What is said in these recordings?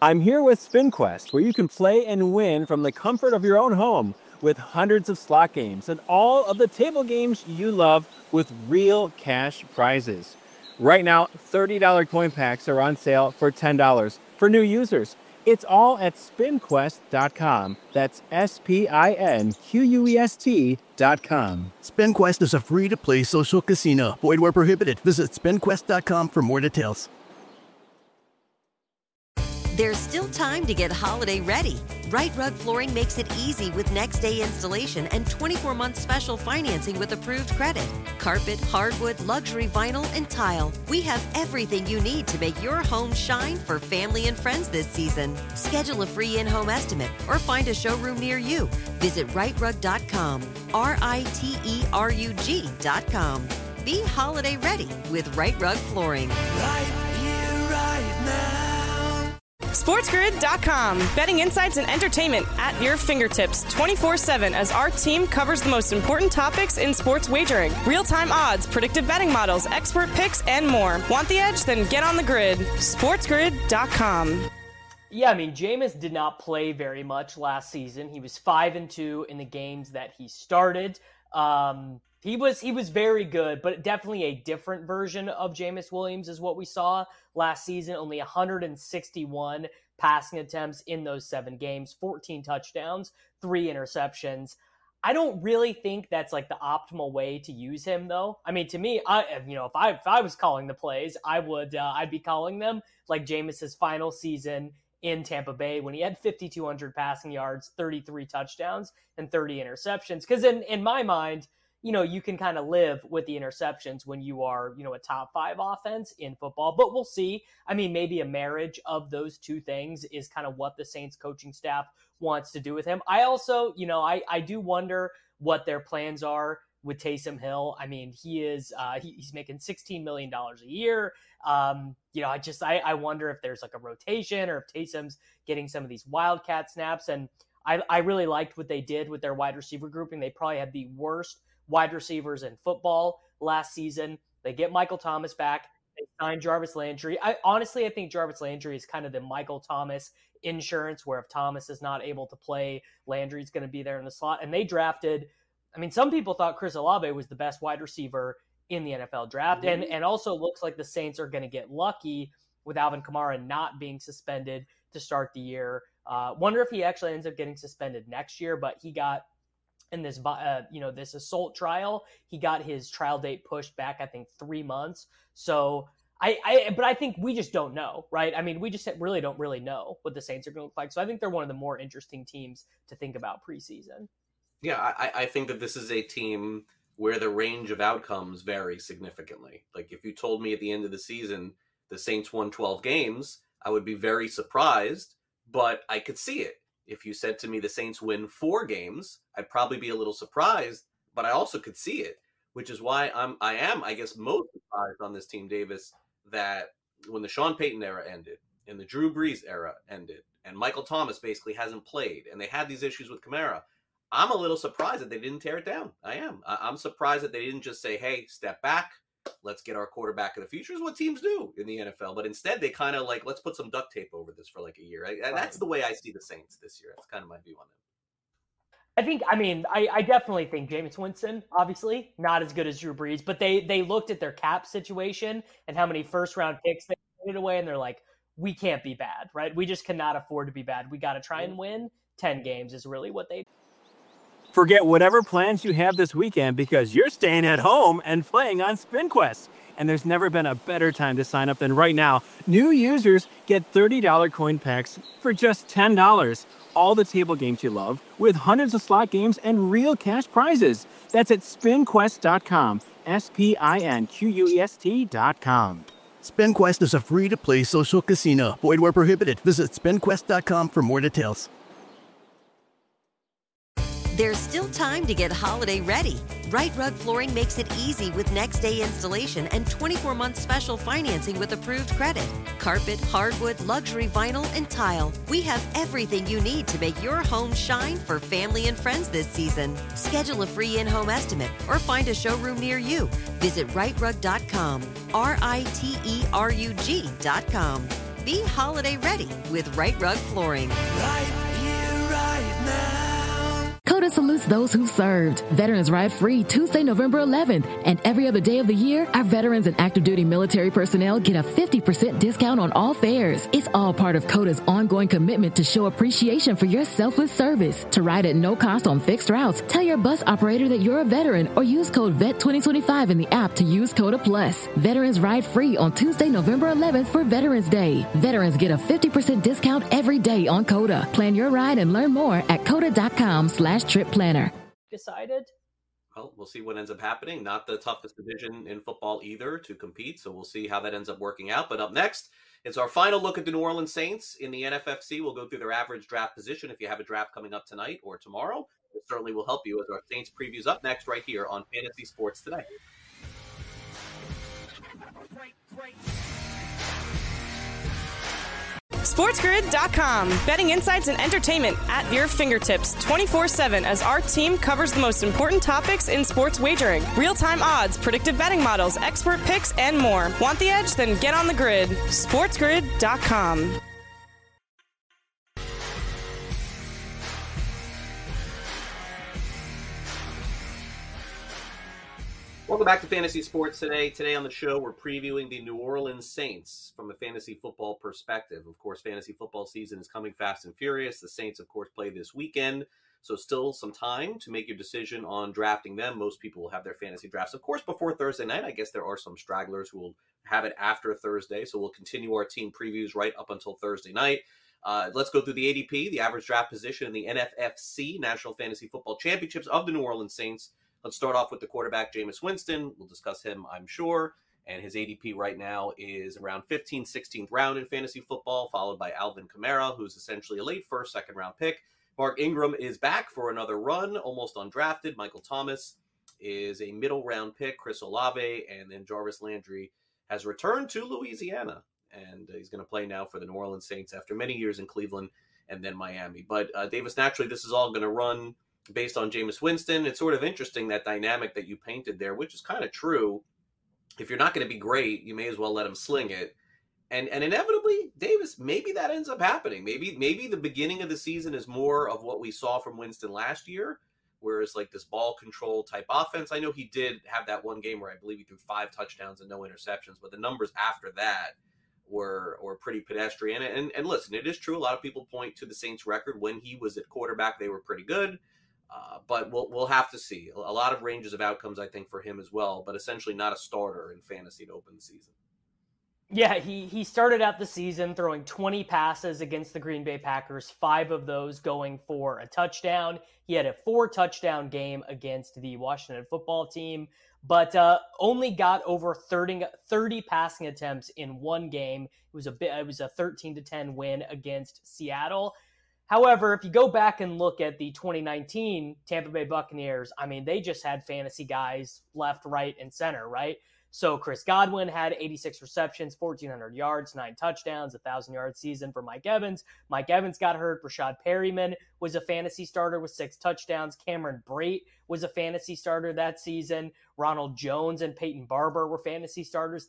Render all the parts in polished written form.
I'm here with SpinQuest, where you can play and win from the comfort of your own home with hundreds of slot games and all of the table games you love with real cash prizes. Right now, $30 coin packs are on sale for $10 for new users. It's all at spinquest.com. That's SPINQUEST.com. SpinQuest is a free-to-play social casino. Void where prohibited. Visit spinquest.com for more details. There's still time to get holiday ready. Right Rug Flooring makes it easy with next-day installation and 24-month special financing with approved credit. Carpet, hardwood, luxury vinyl, and tile. We have everything you need to make your home shine for family and friends this season. Schedule a free in-home estimate or find a showroom near you. Visit rightrug.com, RITERUG.com. Be holiday ready with Right Rug Flooring. Right here, right now. SportsGrid.com. Betting insights and entertainment at your fingertips 24/7 as our team covers the most important topics in sports wagering. Real-time odds, predictive betting models, expert picks, and more. Want the edge? Then get on the grid. SportsGrid.com. Yeah, I mean, Jameis did not play very much last season. He was 5-2 in the games that he started. He was very good, but definitely a different version of Jameis Williams is what we saw last season. Only 161 passing attempts in those 7 games, 14 touchdowns, 3 interceptions. I don't really think that's like the optimal way to use him, though. I mean, to me, if I was calling the plays, I'd be calling them like Jameis's final season in Tampa Bay when he had 5,200 passing yards, 33 touchdowns, and 30 interceptions. Because in my mind, you can kind of live with the interceptions when you are, a top 5 offense in football, but we'll see. I mean, maybe a marriage of those two things is kind of what the Saints coaching staff wants to do with him. I also, I do wonder what their plans are with Taysom Hill. I mean, he's making $16 million a year. I wonder if there's like a rotation or if Taysom's getting some of these wildcat snaps. And I really liked what they did with their wide receiver grouping. They probably had the worst wide receivers in football last season. They get Michael Thomas back. They signed Jarvis Landry. I think Jarvis Landry is kind of the Michael Thomas insurance, where if Thomas is not able to play, Landry's going to be there in the slot. And they drafted, some people thought Chris Olave was the best wide receiver in the NFL draft. Mm-hmm. And also looks like the Saints are going to get lucky with Alvin Kamara not being suspended to start the year. Wonder if he actually ends up getting suspended next year, but he got in this, this assault trial, he got his trial date pushed back, I think 3 months. So but I think we just don't know, right? I mean, we just really don't know what the Saints are going to look like. So I think they're one of the more interesting teams to think about preseason. Yeah, I think that this is a team where the range of outcomes vary significantly. Like if you told me at the end of the season, the Saints won 12 games, I would be very surprised, but I could see it. If you said to me the Saints win 4 games, I'd probably be a little surprised, but I also could see it, which is why I am, most surprised on this team, Davis, that when the Sean Payton era ended and the Drew Brees era ended and Michael Thomas basically hasn't played and they had these issues with Kamara, I'm a little surprised that they didn't tear it down. I am. I'm surprised that they didn't just say, hey, step back. Let's get our quarterback of the future, is what teams do in the NFL. But instead, they kind of let's put some duct tape over this for like a year. And that's the way I see the Saints this year. That's kind of my view on them. I definitely think Jameis Winston, obviously, not as good as Drew Brees, but they looked at their cap situation and how many first-round picks they traded away, and they're like, we can't be bad, right? We just cannot afford to be bad. We got to try and win 10 games is really what they do. Forget whatever plans you have this weekend because you're staying at home and playing on SpinQuest. And there's never been a better time to sign up than right now. New users get $30 coin packs for just $10. All the table games you love with hundreds of slot games and real cash prizes. That's at spinquest.com. SPINQUEST.com. SpinQuest is a free-to-play social casino. Void where prohibited. Visit spinquest.com for more details. There's still time to get holiday ready. Right Rug Flooring makes it easy with next-day installation and 24-month special financing with approved credit. Carpet, hardwood, luxury vinyl, and tile. We have everything you need to make your home shine for family and friends this season. Schedule a free in-home estimate or find a showroom near you. Visit rightrug.com, RITERUG.com. Be holiday ready with Right Rug Flooring. Right here, right now. COTA salutes those who served. Veterans Ride Free Tuesday, November 11th. And every other day of the year, our veterans and active duty military personnel get a 50% discount on all fares. It's all part of COTA's ongoing commitment to show appreciation for your selfless service. To ride at no cost on fixed routes, tell your bus operator that you're a veteran or use code VET2025 in the app to use COTA Plus. Veterans Ride Free on Tuesday, November 11th for Veterans Day. Veterans get a 50% discount every day on COTA. Plan your ride and learn more at COTA.com/trip planner. Decided. Well, we'll see what ends up happening. Not the toughest division in football either to compete, so we'll see how that ends up working out. But up next, it's our final look at the New Orleans Saints in the NFFC. We'll go through their average draft position. If you have a draft coming up tonight or tomorrow, it certainly will help you as our Saints previews up next right here on Fantasy Sports Today. SportsGrid.com. Betting insights and entertainment at your fingertips 24/7 as our team covers the most important topics in sports wagering. Real-time odds, predictive betting models, expert picks, and more. Want the edge? Then get on the grid. SportsGrid.com. Welcome back to Fantasy Sports Today. Today on the show, we're previewing the New Orleans Saints from a fantasy football perspective. Of course, fantasy football season is coming fast and furious. The Saints, of course, play this weekend, so still some time to make your decision on drafting them. Most people will have their fantasy drafts, of course, before Thursday night. I guess there are some stragglers who will have it after Thursday, so we'll continue our team previews right up until Thursday night. Let's go through the ADP, the average draft position in the NFFC, National Fantasy Football Championships of the New Orleans Saints. Let's start off with the quarterback, Jameis Winston. We'll discuss him, I'm sure. And his ADP right now is around 15th, 16th round in fantasy football, followed by Alvin Kamara, who's essentially a late first, second round pick. Mark Ingram is back for another run, almost undrafted. Michael Thomas is a middle round pick. Chris Olave, and then Jarvis Landry has returned to Louisiana. And he's going to play now for the New Orleans Saints after many years in Cleveland and then Miami. But Davis, naturally, this is all going to run based on Jameis Winston. It's sort of interesting, that dynamic that you painted there, which is kind of true. If you're not going to be great, you may as well let him sling it. And inevitably, Davis, maybe that ends up happening. Maybe the beginning of the season is more of what we saw from Winston last year, whereas like this ball control type offense. I know he did have that one game where I believe he threw 5 touchdowns and no interceptions, but the numbers after that were pretty pedestrian. And listen, it is true. A lot of people point to the Saints record. When he was at quarterback, they were pretty good. But we'll have to see. A lot of ranges of outcomes, I think, for him as well, but essentially not a starter in fantasy to open the season. Yeah, he started out the season throwing 20 passes against the Green Bay Packers, 5 of those going for a touchdown. He had a 4-touchdown game against the Washington football team, but only got over 30 passing attempts in one game. It was a 13-10 win against Seattle. However, if you go back and look at the 2019 Tampa Bay Buccaneers, I mean, they just had fantasy guys left, right, and center, right? So Chris Godwin had 86 receptions, 1,400 yards, 9 touchdowns, 1,000-yard season for Mike Evans. Mike Evans got hurt. Rashad Perryman was a fantasy starter with 6 touchdowns. Cameron Brate was a fantasy starter that season. Ronald Jones and Peyton Barber were fantasy starters.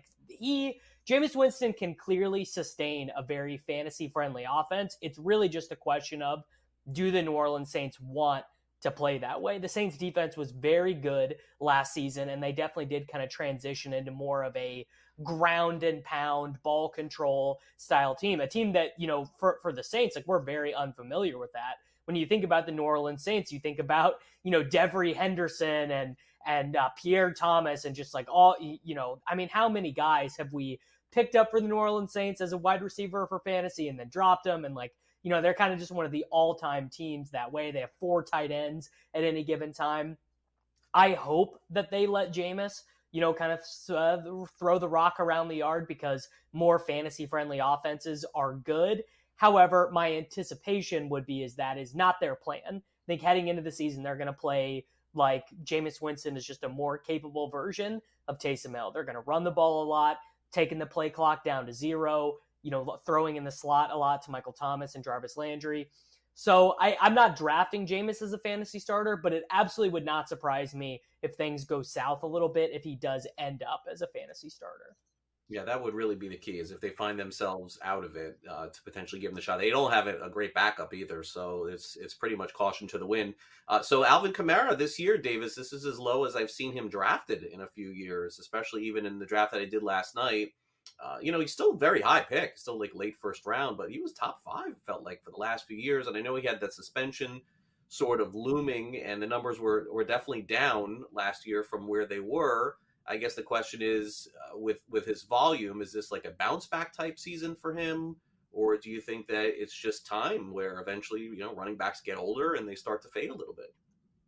Jameis Winston can clearly sustain a very fantasy-friendly offense. It's really just a question of, do the New Orleans Saints want to play that way? The Saints defense was very good last season, and they definitely did kind of transition into more of a ground and pound ball control style team. A team that, for the Saints, like, we're very unfamiliar with that. When you think about the New Orleans Saints, you think about, Devery Henderson and Pierre Thomas and just like all, how many guys have we picked up for the New Orleans Saints as a wide receiver for fantasy and then dropped them? And they're kind of just one of the all-time teams that way. They have 4 tight ends at any given time. I hope that they let Jameis, kind of throw the rock around the yard, because more fantasy-friendly offenses are good. However, my anticipation would be that is not their plan. I think heading into the season, they're going to play like Jameis Winston is just a more capable version of Taysom Hill. They're going to run the ball a lot, taking the play clock down to 0, throwing in the slot a lot to Michael Thomas and Jarvis Landry. So I'm not drafting Jameis as a fantasy starter, but it absolutely would not surprise me if things go south a little bit if he does end up as a fantasy starter. Yeah, that would really be the key, is if they find themselves out of it, to potentially give them the shot. They don't have a great backup either, so it's pretty much caution to the wind. So Alvin Kamara this year, Davis, this is as low as I've seen him drafted in a few years, especially even in the draft that I did last night. He's still a very high pick, still like late first round, but he was top 5, it felt like, for the last few years. And I know he had that suspension sort of looming, and the numbers were definitely down last year from where they were. I guess the question is, with his volume, is this like a bounce back type season for him? Or do you think that it's just time where eventually, running backs get older and they start to fade a little bit?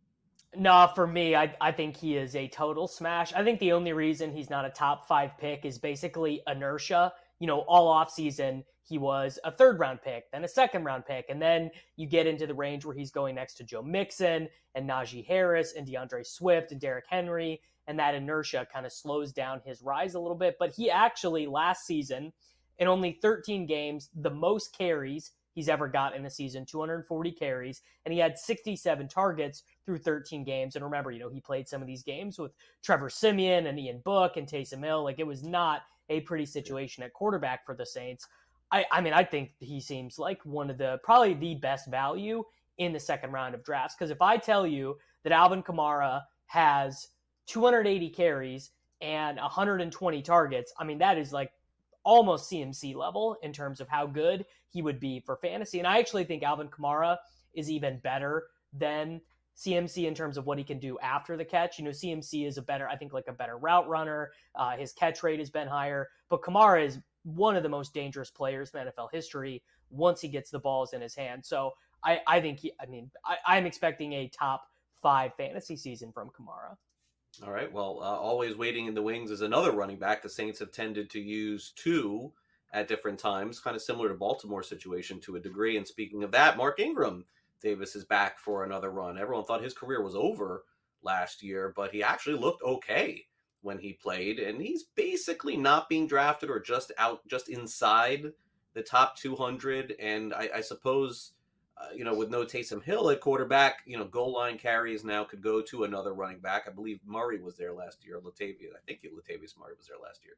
No, for me, I think he is a total smash. I think the only reason he's not a top 5 pick is basically inertia. All offseason, he was a 3rd round pick, then a 2nd round pick. And then you get into the range where he's going next to Joe Mixon and Najee Harris and DeAndre Swift and Derrick Henry. And that inertia kind of slows down his rise a little bit. But he actually, last season, in only 13 games, the most carries he's ever got in a season, 240 carries, and he had 67 targets through 13 games. And remember, he played some of these games with Trevor Siemian and Ian Book and Taysom Hill. Like, it was not a pretty situation at quarterback for the Saints. I think he seems like probably the best value in the 2nd round of drafts. Because if I tell you that Alvin Kamara has 280 carries and 120 targets, that is like almost CMC level in terms of how good he would be for fantasy. And I actually think Alvin Kamara is even better than CMC in terms of what he can do after the catch. CMC is a better route runner. His catch rate has been higher, but Kamara is one of the most dangerous players in NFL history once he gets the balls in his hand. So I think I'm expecting a top 5 fantasy season from Kamara. All right. Well, always waiting in the wings is another running back. The Saints have tended to use 2 at different times, kind of similar to Baltimore's situation to a degree. And speaking of that, Mark Ingram, Davis, is back for another run. Everyone thought his career was over last year, but he actually looked okay when he played. And he's basically not being drafted or just inside the top 200. And I suppose, with no Taysom Hill at quarterback, goal line carries now could go to another running back. I believe Murray was there last year. Latavius Murray was there last year.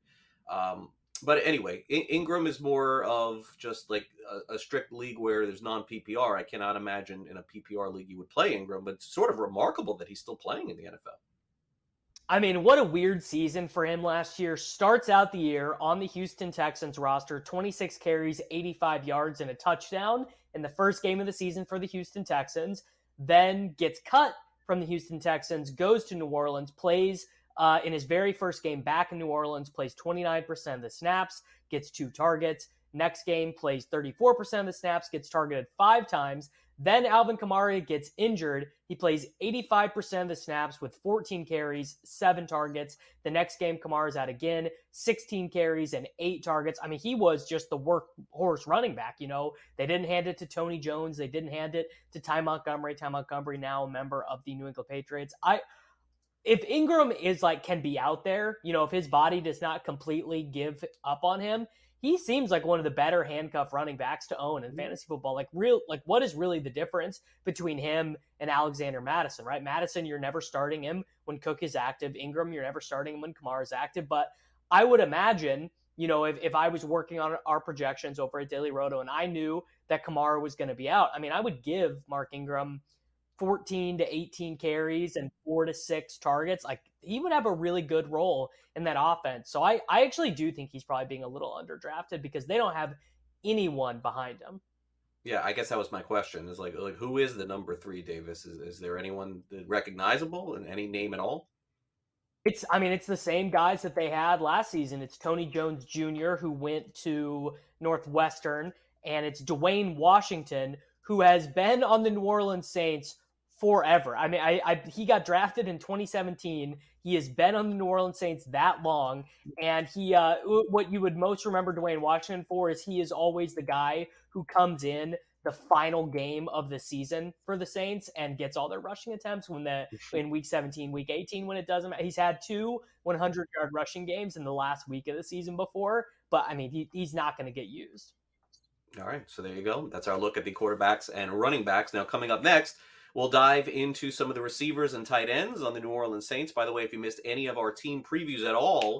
But anyway, Ingram is more of just like a strict league where there's non-PPR. I cannot imagine in a PPR league you would play Ingram, but it's sort of remarkable that he's still playing in the NFL. What a weird season for him last year. Starts out the year on the Houston Texans roster, 26 carries, 85 yards, and a touchdown in the first game of the season for the Houston Texans, then gets cut from the Houston Texans, goes to New Orleans, plays in his very first game back in New Orleans, plays 29% of the snaps, gets 2 targets. Next game, plays 34% of the snaps, gets targeted 5 times. Then Alvin Kamara gets injured. He plays 85% of the snaps with 14 carries, 7 targets. The next game, Kamara's out again, 16 carries and 8 targets. He was just the workhorse running back. They didn't hand it to Tony Jones. They didn't hand it to Ty Montgomery. Ty Montgomery, now a member of the New England Patriots. If Ingram can be out there, if his body does not completely give up on him, he seems like one of the better handcuff running backs to own in fantasy football. What is really the difference between him and Alexander Mattison, right? Mattison, you're never starting him when Cook is active. Ingram, you're never starting him when Kamara is active. But I would imagine, if I was working on our projections over at Daily Roto and I knew that Kamara was going to be out, I would give Mark Ingram 14 to 18 carries and 4 to 6 targets. He would have a really good role in that offense. So I actually do think he's probably being a little underdrafted because they don't have anyone behind him. Yeah, I guess that was my question. Is like who is the number 3, Davis? Is there anyone recognizable in any name at all? It's the same guys that they had last season. It's Tony Jones Jr., who went to Northwestern, and it's Dwayne Washington, who has been on the New Orleans Saints forever. He got drafted in 2017. He has been on the New Orleans Saints that long. And he, what you would most remember Dwayne Washington for is he is always the guy who comes in the final game of the season for the Saints and gets all their rushing attempts in week 17, week 18, when it doesn't matter. He's had 2 100-yard rushing games in the last week of the season before, but he's not going to get used. All right, so there you go. That's our look at the quarterbacks and running backs. Now, coming up next, we'll dive into some of the receivers and tight ends on the New Orleans Saints. By the way, if you missed any of our team previews at all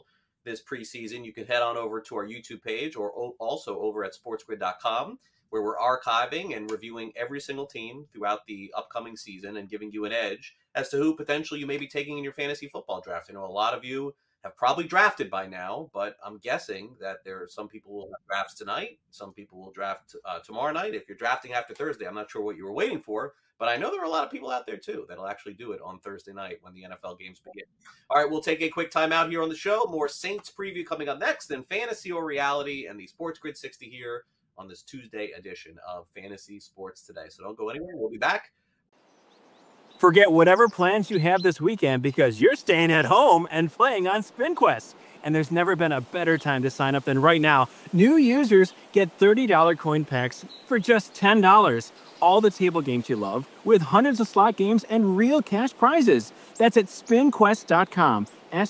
this preseason, you can head on over to our YouTube page or also over at sportsgrid.com, where we're archiving and reviewing every single team throughout the upcoming season and giving you an edge as to who potentially you may be taking in your fantasy football draft. I know a lot of you have probably drafted by now, but I'm guessing that there are some people who will have drafts tonight. Some people will draft tomorrow night. If you're drafting after Thursday, I'm not sure what you were waiting for, but I know there are a lot of people out there too that'll actually do it on Thursday night when the NFL games begin. All right, we'll take a quick time out here on the show. More Saints preview coming up next, then fantasy or reality, and the Sports Grid 60 here on this Tuesday edition of Fantasy Sports Today. So don't go anywhere. We'll be back. Forget whatever plans you have this weekend because you're staying at home and playing on SpinQuest. And there's never been a better time to sign up than right now. New users get $30 coin packs for just $10. All the table games you love with hundreds of slot games and real cash prizes. That's at spinquest.com.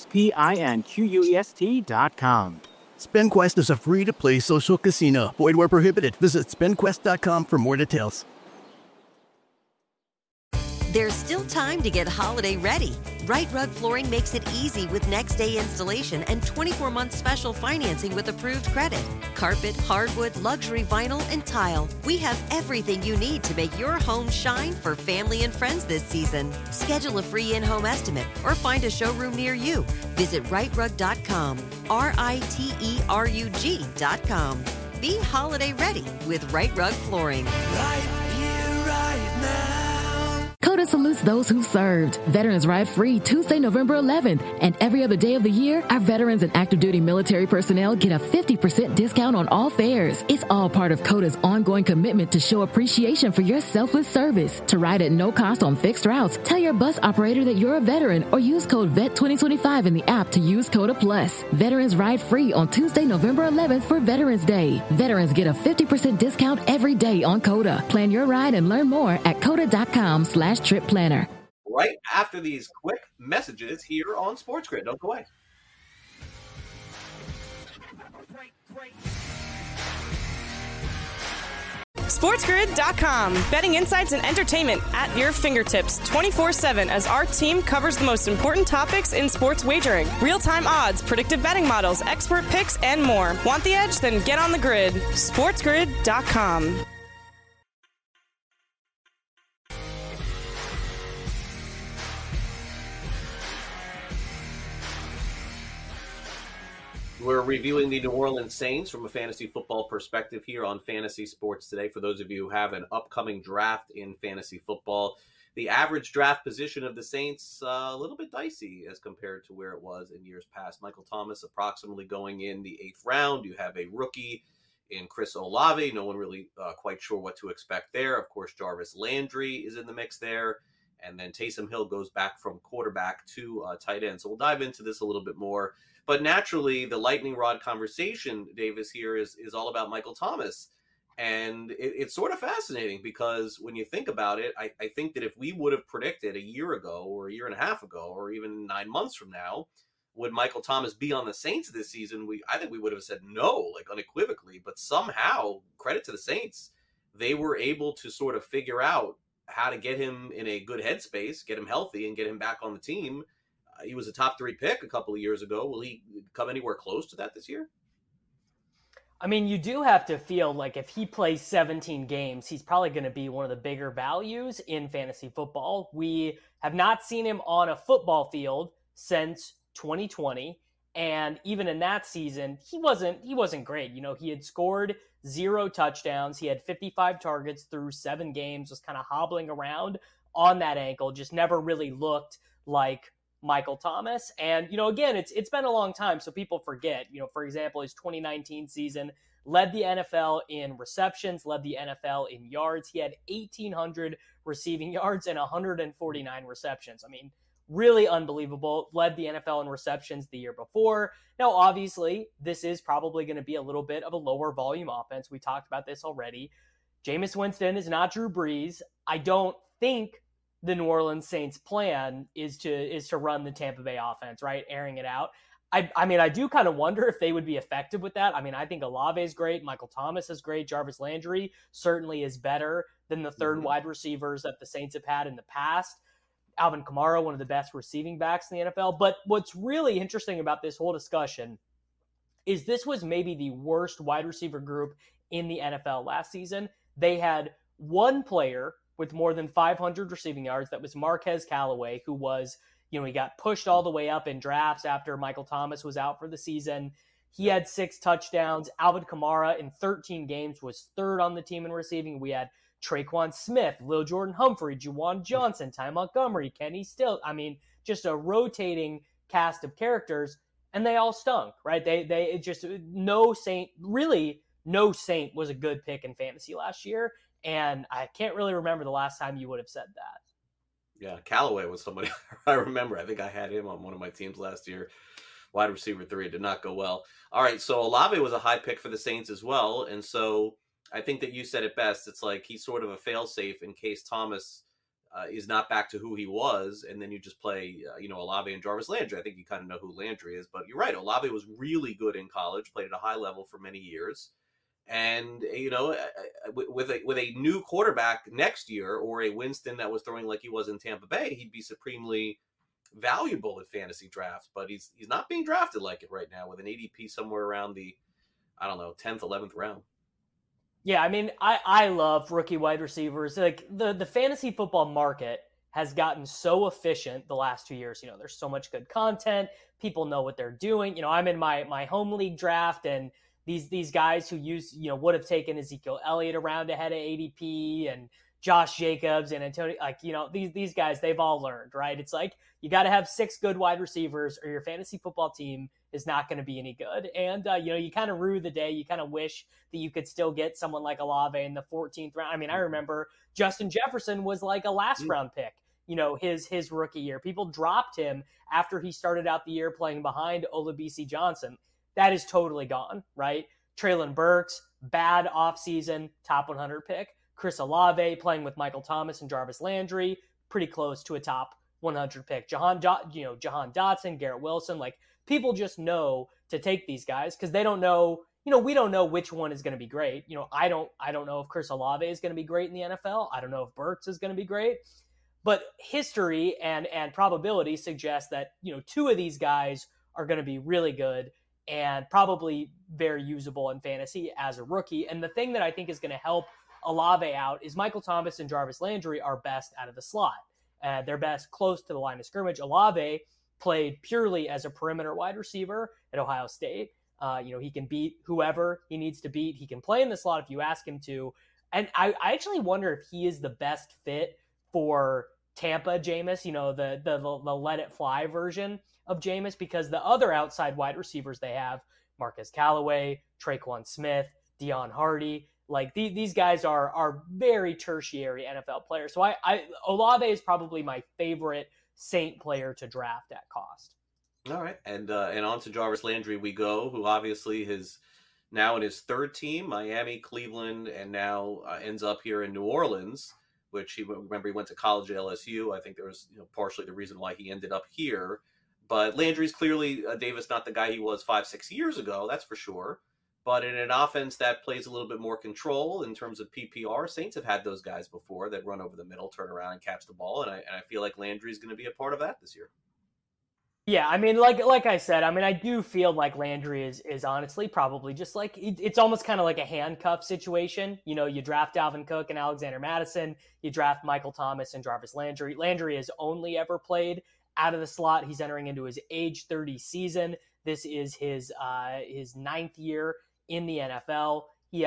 SPINQUEST.com. SpinQuest is a free-to-play social casino. Void where prohibited. Visit spinquest.com for more details. There's still time to get holiday ready. Right Rug Flooring makes it easy with next-day installation and 24-month special financing with approved credit. Carpet, hardwood, luxury vinyl, and tile. We have everything you need to make your home shine for family and friends this season. Schedule a free in-home estimate or find a showroom near you. Visit rightrug.com, RITERUG.com. Be holiday ready with Right Rug Flooring. Right here, right now. COTA salutes those who served. Veterans Ride Free Tuesday, November 11th. And every other day of the year, our veterans and active duty military personnel get a 50% discount on all fares. It's all part of COTA's ongoing commitment to show appreciation for your selfless service. To ride at no cost on fixed routes, tell your bus operator that you're a veteran or use code VET2025 in the app to use COTA Plus. Veterans Ride Free on Tuesday, November 11th for Veterans Day. Veterans get a 50% discount every day on COTA. Plan your ride and learn more at COTA.com/trip planner. Right after these quick messages here on Sports Grid. Don't go away. SportsGrid.com. Betting insights and entertainment at your fingertips 24/7 as our team covers the most important topics in sports wagering. Real-time odds, predictive betting models, expert picks, and more. Want the edge? Then get on the grid. SportsGrid.com. We're reviewing the New Orleans Saints from a fantasy football perspective here on Fantasy Sports Today. For those of you who have an upcoming draft in fantasy football, the average draft position of the Saints a little bit dicey as compared to where it was in years past. Michael Thomas approximately going in the 8th round. You have a rookie in Chris Olave. No one really quite sure what to expect there. Of course, Jarvis Landry is in the mix there. And then Taysom Hill goes back from quarterback to tight end. So we'll dive into this a little bit more. But naturally, the lightning rod conversation, Davis, here is all about Michael Thomas. And it's sort of fascinating because when you think about it, I think that if we would have predicted a year ago or a year and a half ago or even 9 months from now, would Michael Thomas be on the Saints this season? I think we would have said no, like unequivocally. But somehow, credit to the Saints, they were able to sort of figure out how to get him in a good headspace, get him healthy, and get him back on the team. He was a top 3 pick a couple of years ago. Will he come anywhere close to that this year? I mean, you do have to feel like if he plays 17 games, he's probably going to be one of the bigger values in fantasy football. We have not seen him on a football field since 2020. And even in that season, he wasn't great. You know, he had scored 0 touchdowns. He had 55 targets through 7 games, was kind of hobbling around on that ankle, just never really looked like Michael Thomas. And, you know, again, it's been a long time, so people forget. You know, for example, his 2019 season led the NFL in receptions, led the NFL in yards. He had 1,800 receiving yards and 149 receptions. I mean, really unbelievable. Led the NFL in receptions the year before. Now, obviously, this is probably going to be a little bit of a lower volume offense. We talked about this already. Jameis Winston is not Drew Brees. I don't think the New Orleans Saints plan is to run the Tampa Bay offense, right? Airing it out. I mean, I do kind of wonder if they would be effective with that. I mean, I think Olave is great. Michael Thomas is great. Jarvis Landry certainly is better than the third wide receivers that the Saints have had in the past. Alvin Kamara, one of the best receiving backs in the NFL. But what's really interesting about this whole discussion is this was maybe the worst wide receiver group in the NFL last season. They had one player with more than 500 receiving yards. That was Marquez Callaway, who was, he got pushed all the way up in drafts after Michael Thomas was out for the season. He had 6 touchdowns. Alvin Kamara in 13 games was third on the team in receiving. We had Traquan Smith, Lil Jordan Humphrey, Juwan Johnson, Ty Montgomery, Kenny Still. I mean, just a rotating cast of characters, and they all stunk, right? They just, no Saint was a good pick in fantasy last year, and I can't really remember the last time you would have said that. Yeah, Callaway was somebody I remember. I think I had him on one of my teams last year. Wide receiver 3, did not go well. All right, so Olave was a high pick for the Saints as well, and so I think that you said it best. It's like he's sort of a fail-safe in case Thomas is not back to who he was, and then you just play, Olave and Jarvis Landry. I think you kind of know who Landry is, but you're right. Olave was really good in college, played at a high level for many years. And, with a new quarterback next year, or a Winston that was throwing like he was in Tampa Bay, he'd be supremely valuable in fantasy drafts. But he's not being drafted like it right now, with an ADP somewhere around the, 10th, 11th round. Yeah, I mean, I love rookie wide receivers. Like the fantasy football market has gotten so efficient the last 2 years. There's so much good content. People know what they're doing. I'm in my home league draft, and these guys who would have taken Ezekiel Elliott around ahead of ADP, and Josh Jacobs and Antonio, these guys, they've all learned, right? It's like, you got to have 6 good wide receivers or your fantasy football team is not going to be any good. And, you kind of rue the day. You kind of wish that you could still get someone like Olave in the 14th round. I mean, I remember Justin Jefferson was like a last round pick, his rookie year. People dropped him after he started out the year playing behind Olabisi Johnson. That is totally gone, right? Treylon Burks, bad offseason, top 100 pick. Chris Olave playing with Michael Thomas and Jarvis Landry, pretty close to a top 100 pick. Jahan Dotson, Garrett Wilson, people just know to take these guys because they don't know, we don't know which one is going to be great. I don't know if Chris Olave is going to be great in the NFL. I don't know if Burks is going to be great, but history and probability suggests that, 2 of these guys are going to be really good and probably very usable in fantasy as a rookie. And the thing that I think is going to help Olave out is Michael Thomas and Jarvis Landry are best out of the slot. They're best close to the line of scrimmage. Olave played purely as a perimeter wide receiver at Ohio State. He can beat whoever he needs to beat. He can play in the slot if you ask him to. And I actually wonder if he is the best fit for Tampa Jameis, the let it fly version of Jameis, because the other outside wide receivers they have, Marquez Callaway, Traquan Smith, Deon Hardy, these guys are very tertiary NFL players. So Olave is probably my favorite Saint player to draft at cost. All right, and on to Jarvis Landry we go, who obviously is now in his 3rd team, Miami, Cleveland, and now ends up here in New Orleans, which he went to college at LSU. I think there was partially the reason why he ended up here. But Landry's clearly, Davis, not the guy he was 5-6 years ago, that's for sure. But in an offense that plays a little bit more control in terms of PPR, Saints have had those guys before that run over the middle, turn around, and catch the ball. And I feel like Landry's going to be a part of that this year. Yeah, I mean, like I said, I do feel like Landry is honestly probably just it's almost kind of like a handcuff situation. You draft Dalvin Cook and Alexander Mattison, you draft Michael Thomas and Jarvis Landry. Landry has only ever played out of the slot. He's entering into his age 30 season. This is his 9th year in the NFL. He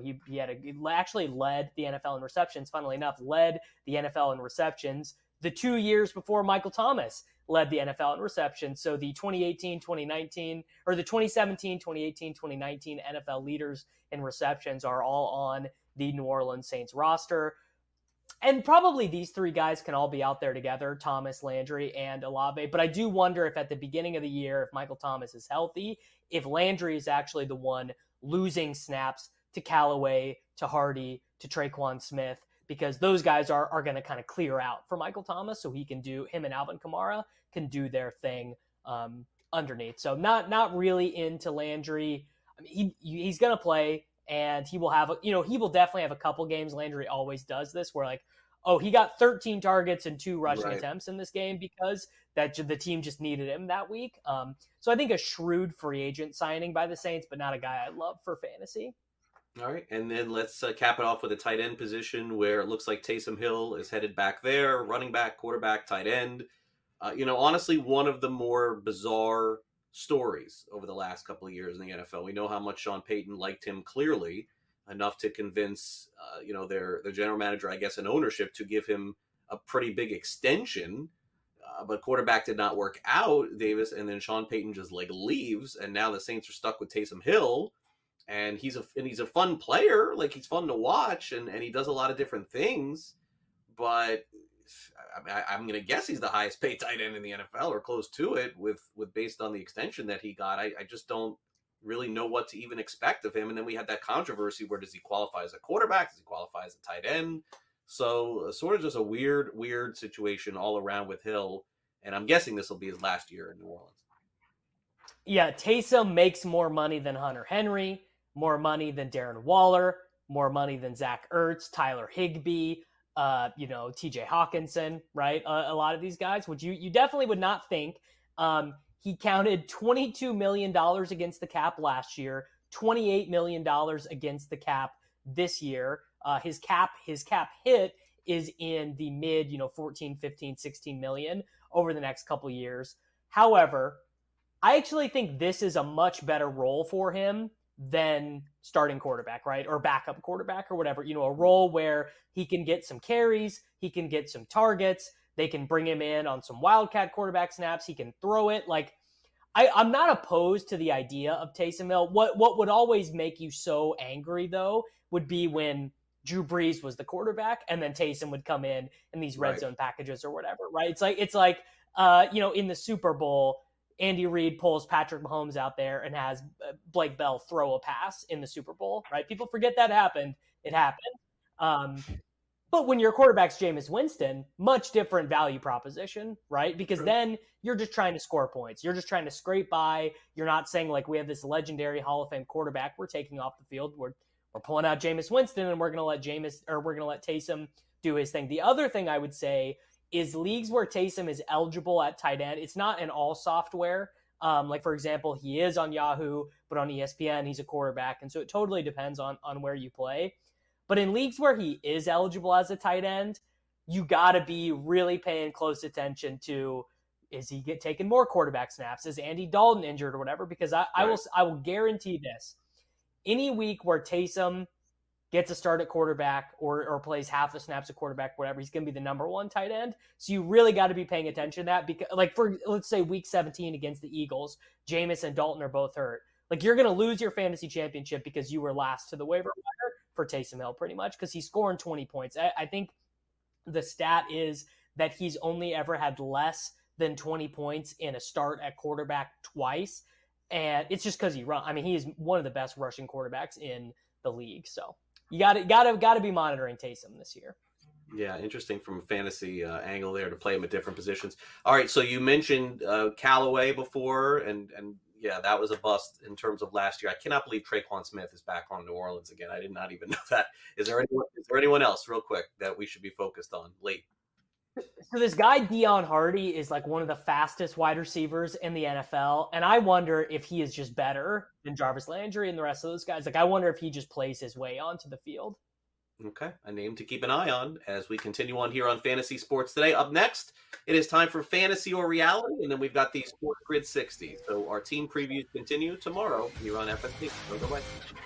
actually led the NFL in receptions. Funnily enough, led the NFL in receptions the 2 years before Michael Thomas led the NFL in receptions. So the 2018-2019 or the 2017-2018-2019 NFL leaders in receptions are all on the New Orleans Saints roster. And probably these 3 guys can all be out there together, Thomas, Landry, and Olave. But I do wonder if at the beginning of the year, if Michael Thomas is healthy, if Landry is actually the one losing snaps to Callaway, to Hardy, to Traquan Smith, because those guys are going to kind of clear out for Michael Thomas, so him and Alvin Kamara can do their thing underneath. So not really into Landry. I mean, he's going to play, and he will definitely have a couple games. Landry always does this, where oh, he got 13 targets and 2 rushing attempts in this game because the team just needed him that week. So I think a shrewd free agent signing by the Saints, but not a guy I love for fantasy. All right, and then let's cap it off with a tight end position where it looks like Taysom Hill is headed back there, running back, quarterback, tight end. Honestly, one of the more bizarre stories over the last couple of years in the NFL. We know how much Sean Payton liked him clearly, enough to convince, their general manager, I guess, and ownership to give him a pretty big extension. But quarterback did not work out, Davis, and then Sean Payton just leaves, and now the Saints are stuck with Taysom Hill, and he's a fun player, he's fun to watch, and he does a lot of different things, but I'm going to guess he's the highest paid tight end in the NFL or close to it with based on the extension that he got. I just don't really know what to even expect of him. And then we had that controversy where does he qualify as a quarterback? Does he qualify as a tight end? So sort of just a weird situation all around with Hill. And I'm guessing this will be his last year in New Orleans. Yeah, Taysom makes more money than Hunter Henry, more money than Darren Waller, more money than Zach Ertz, Tyler Higbee, TJ Hawkinson, right? A lot of these guys, which you definitely would not think. He counted $22 million against the cap last year, $28 million against the cap this year. His cap hit is in the mid, 14, 15, 16 million over the next couple years. However, I actually think this is a much better role for him than starting quarterback, right? Or backup quarterback or whatever, a role where he can get some carries, he can get some targets, they can bring him in on some wildcat quarterback snaps, he can throw it. I'm not opposed to the idea of Taysom Hill. What would always make you so angry, though, would be when Drew Brees was the quarterback and then Taysom would come in these red zone packages or whatever, right? It's like in the Super Bowl, Andy Reid pulls Patrick Mahomes out there and has Blake Bell throw a pass in the Super Bowl, right? People forget that happened. It happened. But when your quarterback's Jameis Winston, much different value proposition, right? Because then you're just trying to score points. You're just trying to scrape by. You're not saying we have this legendary Hall of Fame quarterback we're taking off the field. We're pulling out Jameis Winston and we're going to let Taysom do his thing. The other thing I would say is leagues where Taysom is eligible at tight end. It's not in all software. For example, he is on Yahoo, but on ESPN, he's a quarterback. And so it totally depends on where you play. But in leagues where he is eligible as a tight end, you got to be really paying close attention to, is he taking more quarterback snaps? Is Andy Dalton injured or whatever? Because I will guarantee this. Any week where Taysom gets a start at quarterback or plays half the snaps at quarterback, whatever, he's going to be the number one tight end. So you really got to be paying attention to that because, for let's say week 17 against the Eagles, Jameis and Dalton are both hurt. You're going to lose your fantasy championship because you were last to the waiver wire for Taysom Hill pretty much because he's scoring 20 points. I think the stat is that he's only ever had less than 20 points in a start at quarterback twice. And it's just because he is one of the best rushing quarterbacks in the league. So you got to be monitoring Taysom this year. Yeah, interesting from a fantasy angle there to play him at different positions. All right, so you mentioned Callaway before, and yeah, that was a bust in terms of last year. I cannot believe Traquan Smith is back on New Orleans again. I did not even know that. Is there anyone else, real quick, that we should be focused on late? So this guy, Dion Hardy, is one of the fastest wide receivers in the NFL. And I wonder if he is just better than Jarvis Landry and the rest of those guys. I wonder if he just plays his way onto the field. Okay, a name to keep an eye on as we continue on here on Fantasy Sports Today. Up next, it is time for Fantasy or Reality, and then we've got the Sports Grid 60. So our team previews continue tomorrow here on FSP. Don't go away.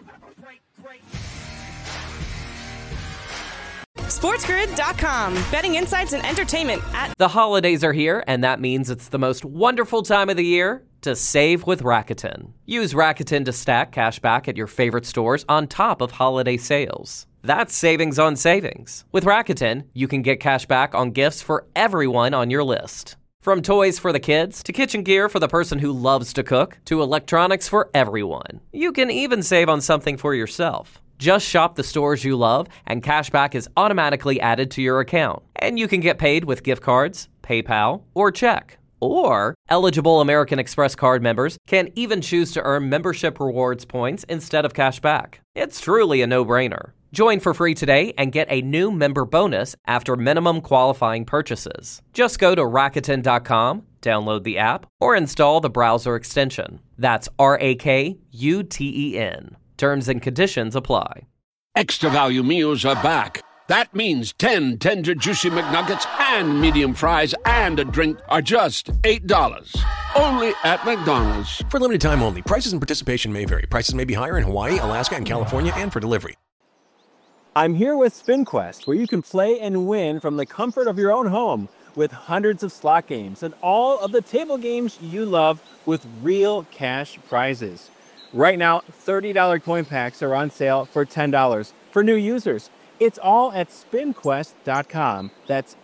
SportsGrid.com. Betting insights and entertainment at... The holidays are here, and that means it's the most wonderful time of the year to save with Rakuten. Use Rakuten to stack cash back at your favorite stores on top of holiday sales. That's savings on savings. With Rakuten, you can get cash back on gifts for everyone on your list. From toys for the kids, to kitchen gear for the person who loves to cook, to electronics for everyone. You can even save on something for yourself. Just shop the stores you love, and cash back is automatically added to your account. And you can get paid with gift cards, PayPal, or check. Or, eligible American Express card members can even choose to earn membership rewards points instead of cash back. It's truly a no-brainer. Join for free today and get a new member bonus after minimum qualifying purchases. Just go to Rakuten.com, download the app, or install the browser extension. That's RAKUTEN. Terms and conditions apply. Extra value meals are back. That means 10 tender, juicy McNuggets and medium fries and a drink are just $8. Only at McDonald's. For limited time only. Prices and participation may vary. Prices may be higher in Hawaii, Alaska, and California, and for delivery. I'm here with SpinQuest, where you can play and win from the comfort of your own home with hundreds of slot games and all of the table games you love with real cash prizes. Right now, $30 coin packs are on sale for $10 for new users. It's all at SpinQuest.com. That's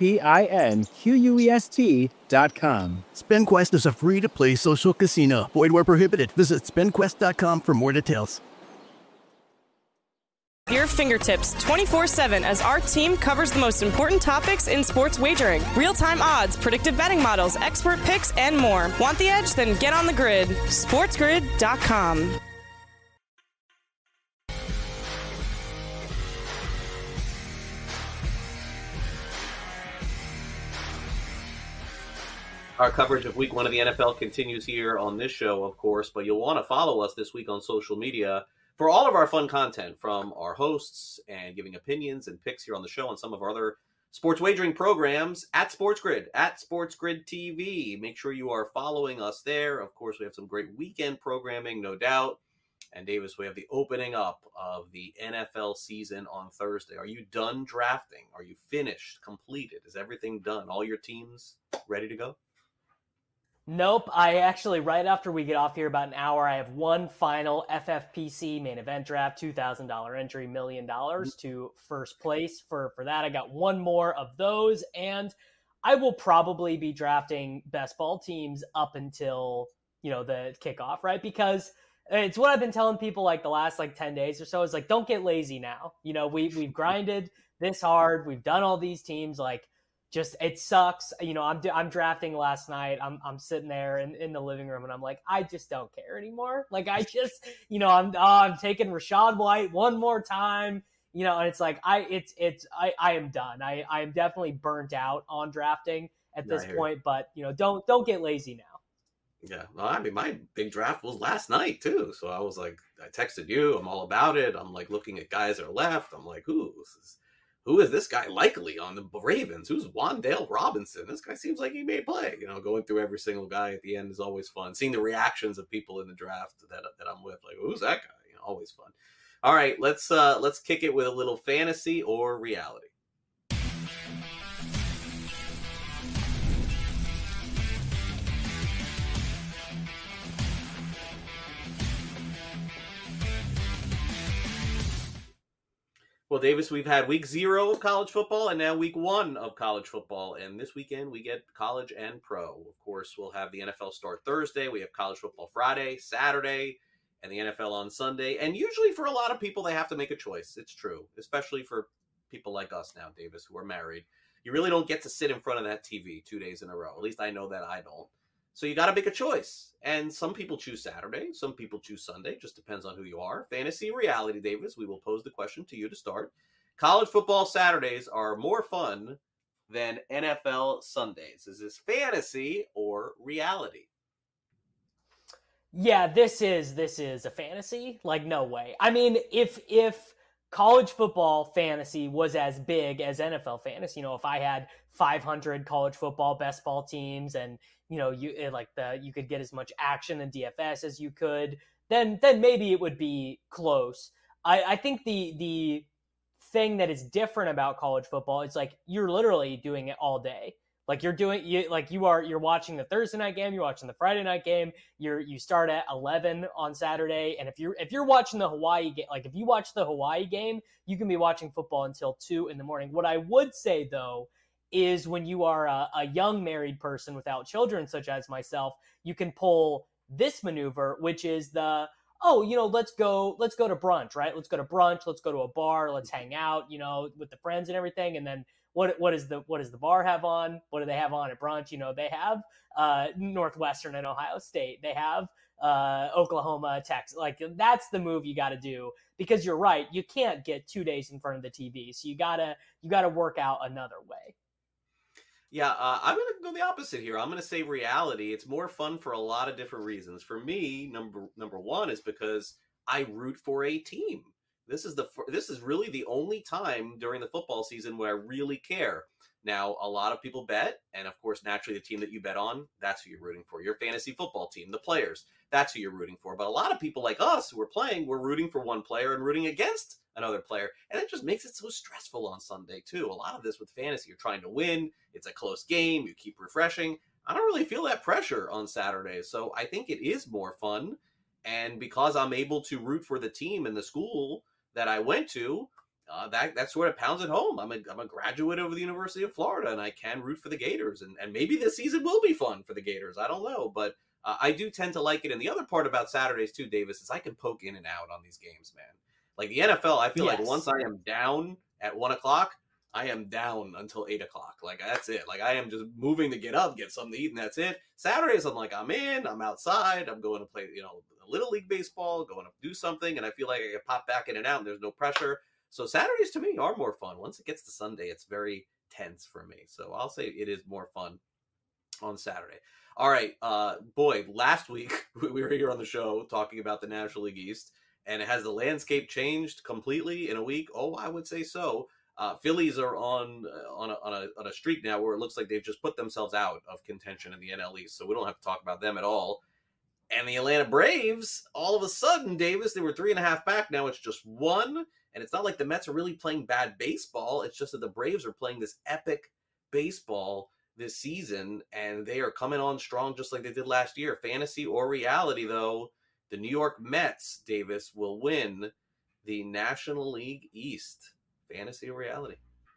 SPINQUEST.com. SpinQuest is a free-to-play social casino. Void where prohibited. Visit SpinQuest.com for more details. Your fingertips 24/7 as our team covers the most important topics in sports wagering. Real-time odds, predictive betting models, expert picks, and more. Want the edge? Then get on the grid. SportsGrid.com. Our coverage of week 1 of the NFL continues here on this show, of course, but you'll want to follow us this week on social media for all of our fun content from our hosts and giving opinions and picks here on the show and some of our other sports wagering programs at SportsGrid, at SportsGrid TV. Make sure you are following us there. Of course, we have some great weekend programming, no doubt. And Davis, we have the opening up of the NFL season on Thursday. Are you done drafting? Are you finished, completed? Is everything done? All your teams ready to go? Nope. I actually, right after we get off here, about an hour, I have one final FFPC main event draft, $2,000 entry, $1 million to first place for that. I got one more of those, and I will probably be drafting best ball teams up until, the kickoff, right? Because it's what I've been telling people like the last 10 days or so is don't get lazy now. We've grinded this hard. We've done all these teams, just it sucks. I'm drafting last night. I'm sitting there in the living room and I'm like, I just don't care anymore. I'm taking Rachaad White one more time, and it's I am done. I am definitely burnt out on drafting at this point, but don't get lazy now. Yeah. Well, I mean, my big draft was last night too. So I was I texted you, I'm all about it. I'm looking at guys that are left. I'm like, who is this guy likely on the Ravens? Who's Wan'Dale Robinson? This guy seems like he may play. Going through every single guy at the end is always fun. Seeing the reactions of people in the draft that I'm with, who's that guy? Always fun. All right, let's kick it with a little fantasy or reality. Well, Davis, we've had week 0 of college football and now week 1 of college football. And this weekend we get college and pro. Of course, we'll have the NFL start Thursday. We have college football Friday, Saturday, and the NFL on Sunday. And usually for a lot of people, they have to make a choice. It's true, especially for people like us now, Davis, who are married. You really don't get to sit in front of that TV 2 days in a row. At least I know that I don't. So you got to make a choice. And some people choose Saturday. Some people choose Sunday. Just depends on who you are. Fantasy, reality, Davis. We will pose the question to you to start. College football Saturdays are more fun than NFL Sundays. Is this fantasy or reality? Yeah, this is a fantasy. No way. I mean, if college football fantasy was as big as NFL fantasy, if I had 500 college football best ball teams and you could get as much action in DFS as you could, then maybe it would be close. I think the thing that is different about college football, it's you're literally doing it all day. You're watching the Thursday night game, you're watching the Friday night game, you start at 11 on Saturday, and if you're watching the Hawaii game, if you watch the Hawaii game, you can be watching football until 2 in the morning. What I would say though is when you are a young married person without children, such as myself, you can pull this maneuver, which is let's go to brunch, right? Let's go to brunch. Let's go to a bar. Let's hang out, with the friends and everything. And then what does the bar have on? What do they have on at brunch? They have Northwestern and Ohio State. They have Oklahoma, Texas. Like, that's the move you got to do, because you're right. You can't get 2 days in front of the TV. So you gotta work out another way. Yeah, I'm going to go the opposite here. I'm going to say reality. It's more fun for a lot of different reasons. For me, number one is because I root for a team. This is really the only time during the football season where I really care. Now, a lot of people bet, and of course, naturally, the team that you bet on, that's who you're rooting for. Your fantasy football team, the players, that's who you're rooting for. But a lot of people like us who are playing, we're rooting for one player and rooting against another player, and it just makes it so stressful on Sunday, too. A lot of this with fantasy, you're trying to win, it's a close game, you keep refreshing. I don't really feel that pressure on Saturdays, so I think it is more fun, and because I'm able to root for the team and the school that I went to, that sort of pounds at home. I'm a graduate of the University of Florida, and I can root for the Gators, and maybe this season will be fun for the Gators. I don't know, but I do tend to like it. And the other part about Saturdays too, Davis, is I can poke in and out on these games, man. Like the NFL, I feel like once I am down at 1:00, I am down until 8:00. Like that's it. Like I am just moving to get up, get something to eat, and that's it. Saturdays, I'm like, I'm outside, I'm going to play, Little League baseball, going to do something, and I feel like I can pop back in and out, and there's no pressure. So Saturdays to me are more fun. Once it gets to Sunday, it's very tense for me. So I'll say it is more fun on Saturday. All right, boy, last week we were here on the show talking about the National League East, and has the landscape changed completely in a week? Oh, I would say so. Phillies are on a streak now where it looks like they've just put themselves out of contention in the NL East, so we don't have to talk about them at all. And the Atlanta Braves, all of a sudden, Davis, they were 3.5 back. Now it's just 1. And it's not like the Mets are really playing bad baseball. It's just that the Braves are playing this epic baseball this season, and they are coming on strong just like they did last year. Fantasy or reality, though, the New York Mets, Davis, will win the National League East. Fantasy or reality?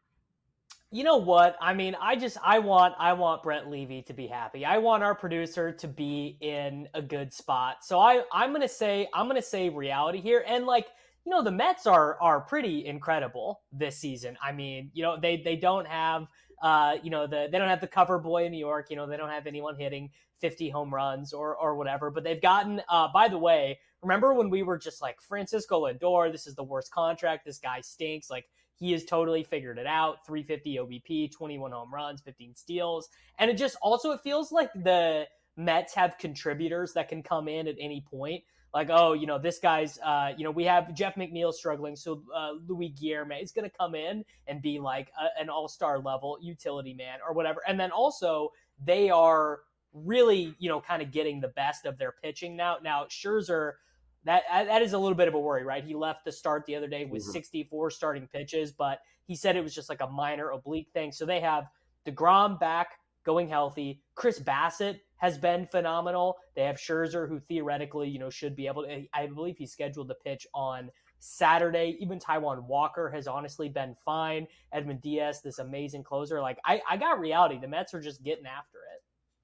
You know what? I mean, I want Brent Levy to be happy. I want our producer to be in a good spot. So I'm gonna say reality here. And the Mets are pretty incredible this season. I mean, they don't have they don't have the cover boy in New York. They don't have anyone hitting 50 home runs or whatever. But they've gotten. By the way, remember when we were just like, Francisco Lindor, this is the worst contract. This guy stinks. Like, he has totally figured it out. 350 OBP, 21 home runs, 15 steals. And it feels like the Mets have contributors that can come in at any point. Like, this guy's, we have Jeff McNeil struggling. So Louis Guillermo is going to come in and be like an all-star level utility man or whatever. And then also they are really, kind of getting the best of their pitching now. Now, Scherzer, that is a little bit of a worry, right? He left the start the other day with 64 starting pitches, but he said it was just like a minor oblique thing. So they have DeGrom back, going healthy. Chris Bassett has been phenomenal. They have Scherzer, who theoretically, should be able to. I believe he's scheduled to pitch on Saturday. Even Taijuan Walker has honestly been fine. Edwin Diaz, this amazing closer. Like, I got reality. The Mets are just getting after it.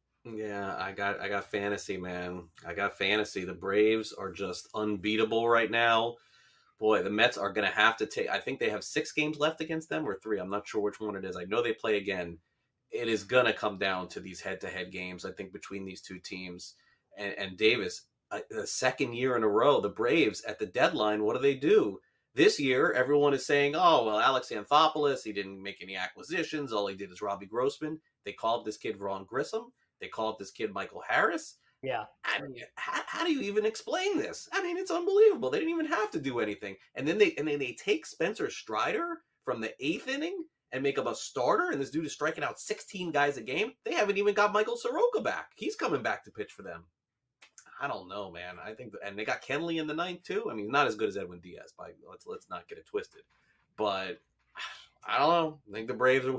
Yeah, I got fantasy, man. I got fantasy. The Braves are just unbeatable right now. Boy, the Mets are going to have to take. I think they have 6 games left against them, or 3. I'm not sure which one it is. I know they play again. It is going to come down to these head-to-head games, I think, between these two teams. And Davis, the second year in a row, the Braves at the deadline, what do? This year, everyone is saying, oh, well, Alex Anthopoulos, he didn't make any acquisitions. All he did is Robbie Grossman. They called this kid Vaughn Grissom. They called this kid Michael Harris. Yeah. I mean, how do you even explain this? I mean, it's unbelievable. They didn't even have to do anything. And then they take Spencer Strider from the 8th inning and make him a starter, and this dude is striking out 16 guys a game. They haven't even got Michael Soroka back. He's coming back to pitch for them. I don't know, man. I think, and they got Kenley in the 9th too. I mean, not as good as Edwin Diaz, but let's not get it twisted. But I don't know. I think the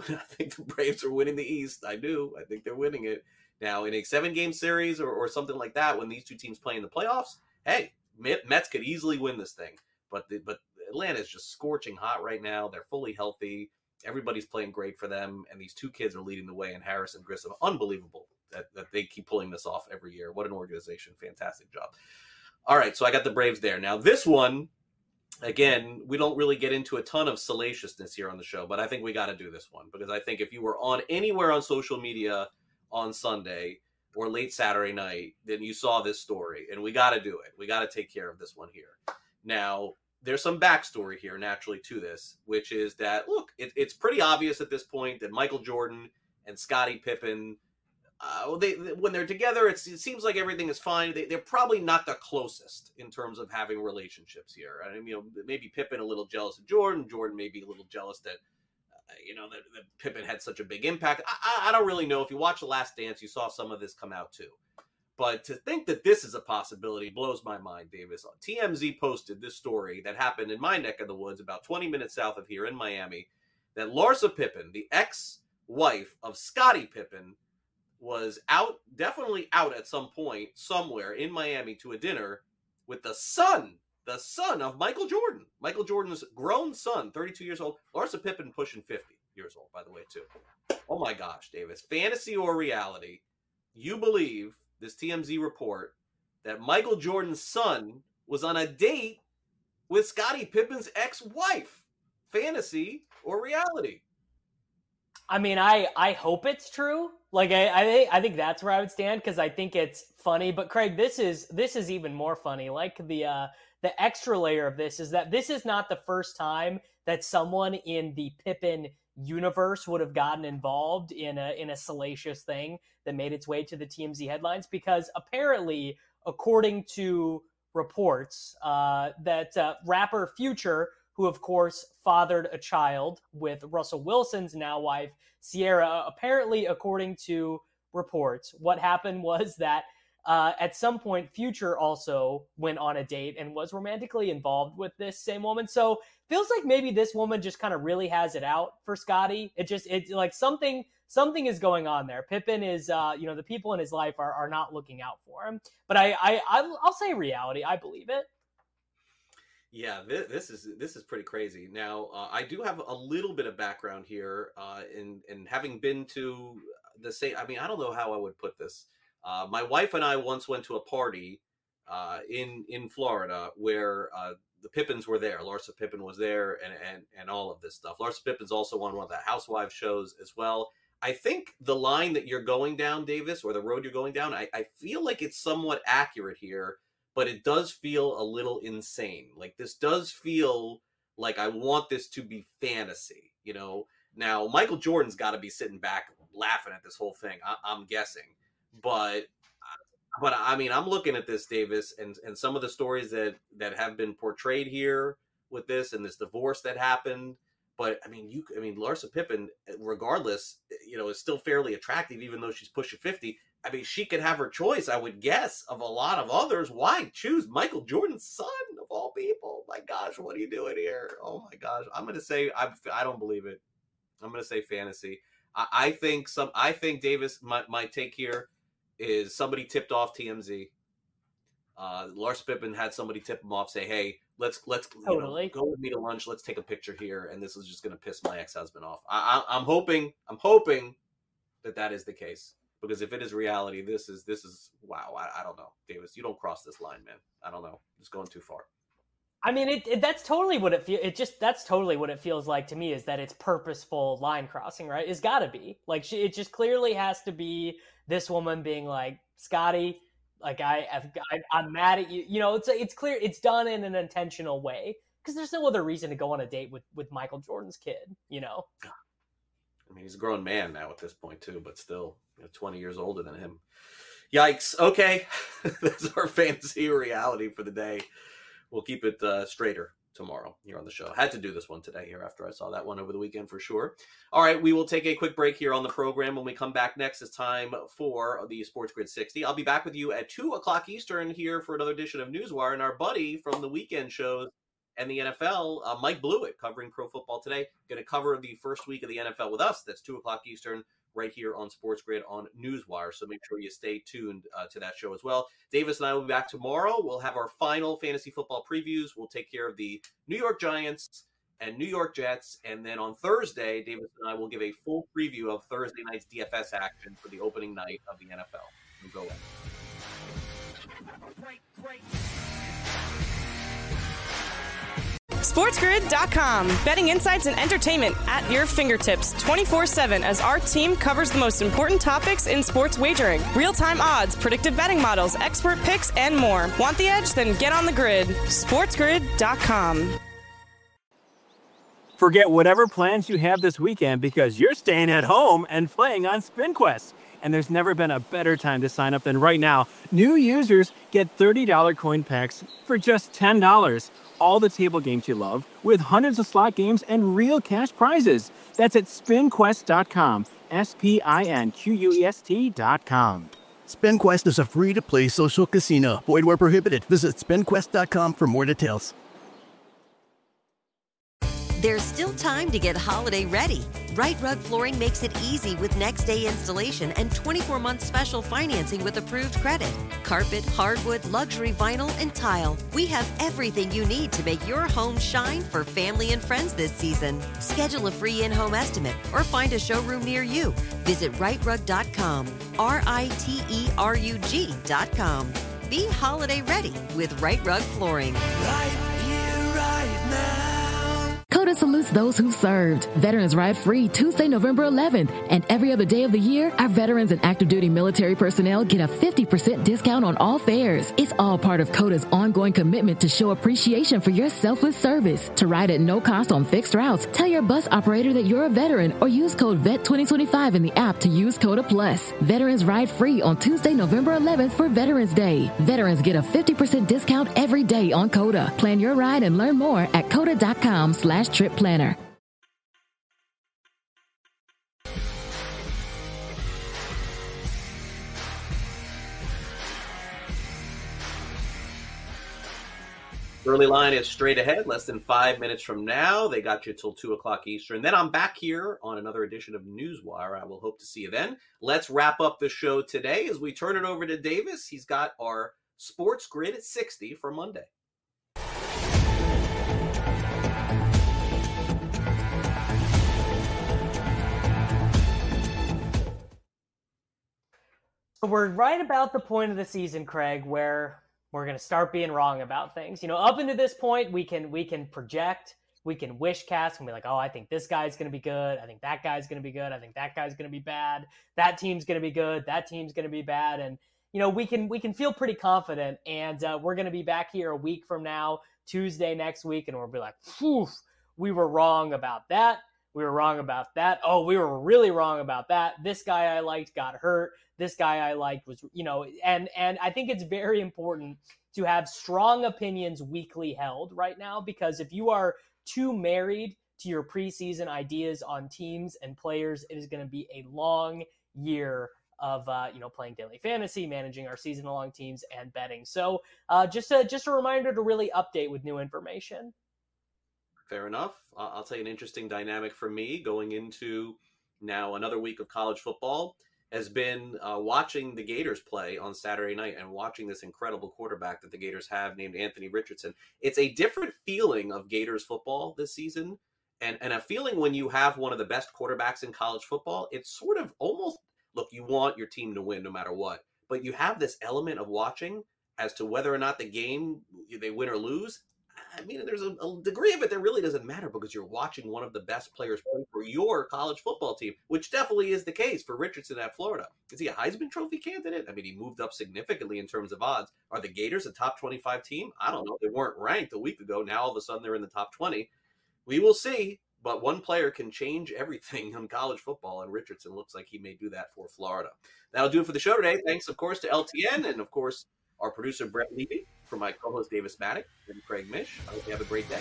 Braves are winning the East. I do. I think they're winning it. Now, in a 7-game series or something like that, when these two teams play in the playoffs, hey, Mets could easily win this thing. But Atlanta is just scorching hot right now. They're fully healthy. Everybody's playing great for them, and these two kids are leading the way in Harris and Grissom. Unbelievable that they keep pulling this off every year. What an organization. Fantastic job. All right, so I got the Braves there. Now, this one, again, we don't really get into a ton of salaciousness here on the show, but I think we got to do this one because I think if you were on anywhere on social media on Sunday, or late Saturday night, then you saw this story, and we got to do it. We got to take care of this one here. Now, there's some backstory here, naturally, to this, which is that, look, it's pretty obvious at this point that Michael Jordan and Scottie Pippen, when they're together, it seems like everything is fine. They're probably not the closest in terms of having relationships here. I mean, maybe Pippen a little jealous of Jordan. Jordan may be a little jealous that, that Pippen had such a big impact. I don't really know. If you watch The Last Dance, you saw some of this come out too. But to think that this is a possibility blows my mind, Davis. TMZ posted this story that happened in my neck of the woods, about 20 minutes south of here in Miami, that Larsa Pippen, the ex-wife of Scottie Pippen, was definitely out at some point somewhere in Miami to a dinner with the son of Michael Jordan. Michael Jordan's grown son, 32 years old. Larsa Pippen pushing 50 years old, by the way, too. Oh my gosh, Davis. Fantasy or reality, you believe this TMZ report that Michael Jordan's son was on a date with Scottie Pippen's ex-wife. Fantasy or reality? I mean, I hope it's true. Like, I think that's where I would stand, because I think it's funny. But Craig, this is even more funny. Like, the extra layer of this is that this is not the first time that someone in the Pippen universe would have gotten involved in a salacious thing that made its way to the TMZ headlines, because apparently, according to reports, that rapper Future, who of course fathered a child with Russell Wilson's now wife Ciara, apparently, according to reports, what happened was that at some point Future also went on a date and was romantically involved with this same woman. So feels like maybe this woman just kind of really has it out for Scottie. It's like something is going on there. Pippen is, the people in his life are not looking out for him. But I'll say reality. I believe it. Yeah, this is pretty crazy. Now, I do have a little bit of background here in having been to the same. I mean, I don't know how I would put this. My wife and I once went to a party in Florida where the Pippens were there. Larsa Pippen was there, and all of this stuff. Larsa Pippen's also on one of the Housewives shows as well. I think the line that you're going down, Davis, or the road you're going down, I feel like it's somewhat accurate here, but it does feel a little insane. Like, this does feel like I want this to be fantasy, Now, Michael Jordan's got to be sitting back laughing at this whole thing, I'm guessing. But I mean, I'm looking at this, Davis, and some of the stories that have been portrayed here with this and this divorce that happened. But I mean, Larsa Pippen, regardless, is still fairly attractive, even though she's pushing 50. I mean, she could have her choice, I would guess, of a lot of others. Why choose Michael Jordan's son of all people? My gosh, what are you doing here? Oh my gosh, I'm going to say I don't believe it. I'm going to say fantasy. I think Davis, my take here is somebody tipped off TMZ. Larsa Pippen had somebody tip him off, say, "Hey, let's totally go with me to lunch. Let's take a picture here." And this is just going to piss my ex-husband off. I'm hoping that is the case, because if it is reality, this is wow. I don't know, Davis. You don't cross this line, man. I don't know. It's going too far. I mean, that's totally what it feels. That's totally what it feels like to me, is that it's purposeful line crossing, right? It's got to be like it just clearly has to be this woman being like, Scottie, like I'm mad at you. It's clear it's done in an intentional way, because there's no other reason to go on a date with Michael Jordan's kid. I mean, he's a grown man now at this point too, but still 20 years older than him. Yikes. Okay, that's our fantasy reality for the day. We'll keep it straighter tomorrow here on the show. Had to do this one today here after I saw that one over the weekend for sure. All right, we will take a quick break here on the program. When we come back next, it's time for the Sports Grid 60. I'll be back with you at 2 o'clock Eastern here for another edition of Newswire, and our buddy from the weekend shows and the NFL, Mike Blewett, covering Pro Football Today, going to cover the first week of the NFL with us. That's 2 o'clock Eastern, right here on Sports Grid on Newswire. So make sure you stay tuned to that show as well. Davis and I will be back tomorrow. We'll have our final fantasy football previews. We'll take care of the New York Giants and New York Jets. And then on Thursday, Davis and I will give a full preview of Thursday night's DFS action for the opening night of the NFL. We'll go in. Great. SportsGrid.com. Betting insights and entertainment at your fingertips 24/7 as our team covers the most important topics in sports wagering. Real-time odds, predictive betting models, expert picks, and more. Want the edge? Then get on the grid. SportsGrid.com. Forget whatever plans you have this weekend because you're staying at home and playing on SpinQuest. And there's never been a better time to sign up than right now. New users get $30 coin packs for just $10. All the table games you love, with hundreds of slot games and real cash prizes. That's at SpinQuest.com. SpinQuest.com. SpinQuest is a free-to-play social casino. Void where prohibited. Visit SpinQuest.com for more details. There's still time to get holiday ready. Right Rug Flooring makes it easy with next-day installation and 24-month special financing with approved credit. Carpet, hardwood, luxury vinyl, and tile. We have everything you need to make your home shine for family and friends this season. Schedule a free in-home estimate or find a showroom near you. Visit rightrug.com, RITERUG.com. Be holiday ready with Right Rug Flooring. Right here, right now. COTA salutes those who served. Veterans Ride Free Tuesday, November 11th. And every other day of the year, our veterans and active duty military personnel get a 50% discount on all fares. It's all part of COTA's ongoing commitment to show appreciation for your selfless service. To ride at no cost on fixed routes, tell your bus operator that you're a veteran or use code VET2025 in the app to use COTA Plus. Veterans Ride Free on Tuesday, November 11th for Veterans Day. Veterans get a 50% discount every day on COTA. Plan your ride and learn more at COTA.com/trip planner. Early line is straight ahead, less than 5 minutes from now. They got you till 2 o'clock Eastern. Then I'm back here on another edition of Newswire. I will hope to see you then. Let's wrap up the show today as we turn it over to Davis. He's got our Sports Grid at 60 for Monday. We're right about the point of the season, Craig, where we're going to start being wrong about things. You know, up until this point, we can project, we can wish cast, and be like, oh, I think this guy's going to be good. I think that guy's going to be good. I think that guy's going to be bad. That team's going to be good. That team's going to be bad. And, you know, we can feel pretty confident. And we're going to be back here a week from now, Tuesday next week, and we'll be like, phew, we were wrong about that. We were wrong about that. Oh, we were really wrong about that. This guy I liked got hurt. This guy I liked was, you know, and I think it's very important to have strong opinions weekly held right now, because if you are too married to your preseason ideas on teams and players, it is going to be a long year of, playing daily fantasy, managing our season-long teams, and betting. So just a reminder to really update with new information. Fair enough. I'll tell you an interesting dynamic for me going into now another week of college football has been watching the Gators play on Saturday night and watching this incredible quarterback that the Gators have named Anthony Richardson. It's a different feeling of Gators football this season, and a feeling when you have one of the best quarterbacks in college football. It's sort of almost, look, you want your team to win no matter what, but you have this element of watching as to whether or not the game, they win or lose. I mean, there's a degree of it that really doesn't matter because you're watching one of the best players play for your college football team, which definitely is the case for Richardson at Florida. Is he a Heisman Trophy candidate? I mean, he moved up significantly in terms of odds. Are the Gators a top 25 team? I don't know. They weren't ranked a week ago. Now, all of a sudden, they're in the top 20. We will see, but one player can change everything in college football, and Richardson looks like he may do that for Florida. That'll do it for the show today. Thanks, of course, to LTN and, of course, our producer, Brett Levy, for my co-host, Davis Maddock, and Craig Mish. I hope you have a great day.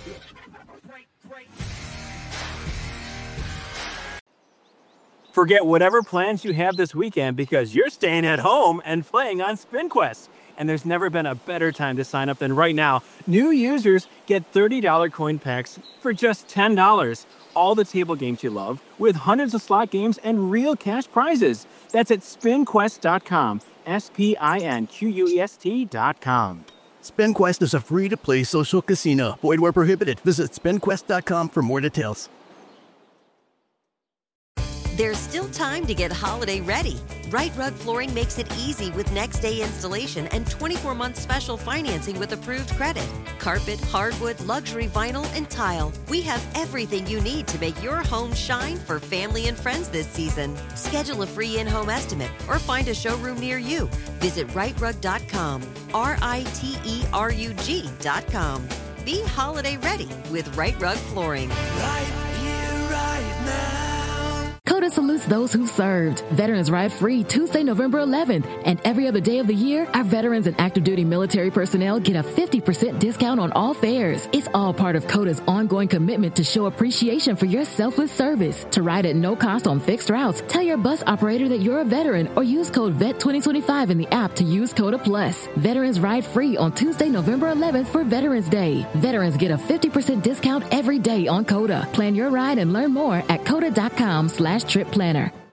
Forget whatever plans you have this weekend because you're staying at home and playing on SpinQuest. And there's never been a better time to sign up than right now. New users get $30 coin packs for just $10. All the table games you love, with hundreds of slot games and real cash prizes. That's at SpinQuest.com. SpinQuest.com. SpinQuest is a free-to-play social casino. Void where prohibited. Visit SpinQuest.com for more details. There's still time to get holiday ready. Right Rug Flooring makes it easy with next day installation and 24-month special financing with approved credit. Carpet, hardwood, luxury vinyl, and tile. We have everything you need to make your home shine for family and friends this season. Schedule a free in-home estimate or find a showroom near you. Visit rightrug.com, RITERUG.com. Be holiday ready with Right Rug Flooring. Right here, right now. COTA salutes those who served. Veterans Ride Free Tuesday, November 11th. And every other day of the year, our veterans and active duty military personnel get a 50% discount on all fares. It's all part of COTA's ongoing commitment to show appreciation for your selfless service. To ride at no cost on fixed routes, tell your bus operator that you're a veteran or use code VET2025 in the app to use COTA Plus. Veterans Ride Free on Tuesday, November 11th for Veterans Day. Veterans get a 50% discount every day on COTA. Plan your ride and learn more at COTA.com/trip planner.